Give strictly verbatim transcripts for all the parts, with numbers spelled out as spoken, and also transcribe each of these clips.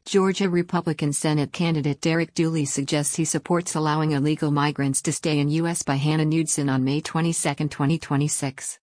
Georgia Republican Senate candidate Derek Dooley suggests he supports allowing illegal migrants to stay in U S by Hannah Knudsen on May twenty-second, twenty twenty-six.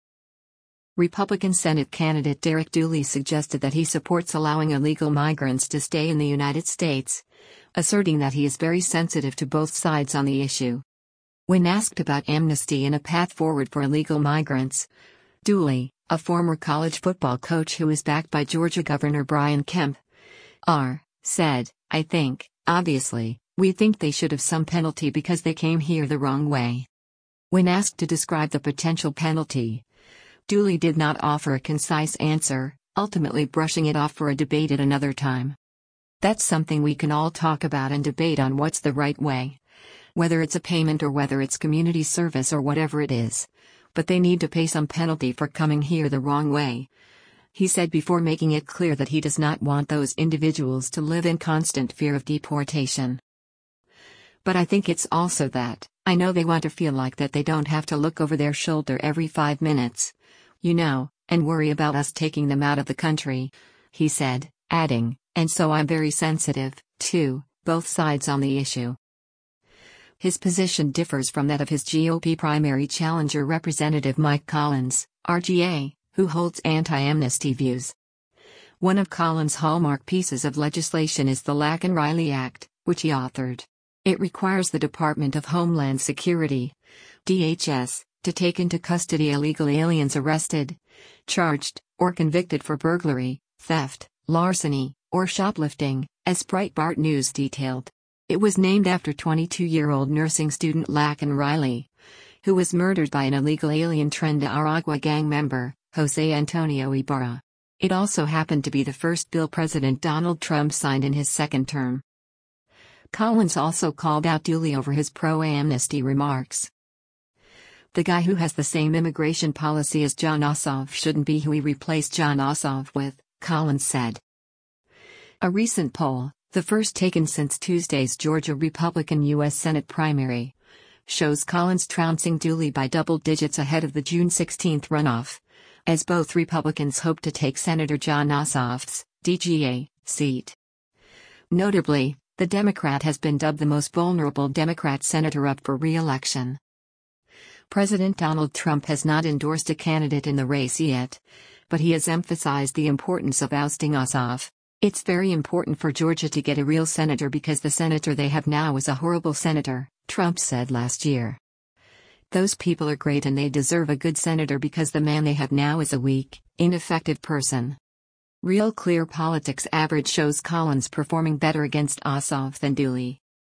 Republican Senate candidate Derek Dooley suggested that he supports allowing illegal migrants to stay in the United States, asserting that he is very sensitive to both sides on the issue. When asked about amnesty and a path forward for illegal migrants, Dooley, a former college football coach who is backed by Georgia Governor Brian Kemp, R. said, "I think, obviously, we think they should have some penalty because they came here the wrong way." When asked to describe the potential penalty, Dooley did not offer a concise answer, ultimately brushing it off for a debate at another time. "That's something we can all talk about and debate on what's the right way. Whether it's a payment or whether it's community service or whatever it is. But they need to pay some penalty for coming here the wrong way," he said before making it clear that he does not want those individuals to live in constant fear of deportation. "But I think it's also that, I know they want to feel like that they don't have to look over their shoulder every five minutes, you know, and worry about us taking them out of the country," he said, adding, "and so I'm very sensitive, too, both sides on the issue." His position differs from that of his G O P primary challenger Representative Mike Collins, R G A, who holds anti-amnesty views. One of Collins' hallmark pieces of legislation is the Laken-Riley Act, which he authored. It requires the Department of Homeland Security, D H S, to take into custody illegal aliens arrested, charged, or convicted for burglary, theft, larceny, or shoplifting, as Breitbart News detailed. It was named after twenty-two-year-old nursing student Laken Riley, who was murdered by an illegal alien Tren de Aragua gang member, Jose Antonio Ibarra. It also happened to be the first bill President Donald Trump signed in his second term. Collins also called out Dooley over his pro-amnesty remarks. "The guy who has the same immigration policy as Jon Ossoff shouldn't be who he replaced Jon Ossoff with," Collins said. A recent poll, the first taken since Tuesday's Georgia Republican U S Senate primary, shows Collins trouncing Dooley by double digits ahead of the June sixteenth runoff, as both Republicans hope to take Senator Jon Ossoff's D G A seat. Notably, the Democrat has been dubbed the most vulnerable Democrat senator up for re-election. President Donald Trump has not endorsed a candidate in the race yet, but he has emphasized the importance of ousting Ossoff. "It's very important for Georgia to get a real senator because the senator they have now is a horrible senator," Trump said last year. "Those people are great and they deserve a good senator because the man they have now is a weak, ineffective person." Real Clear Politics average shows Collins performing better against Ossoff than Dooley.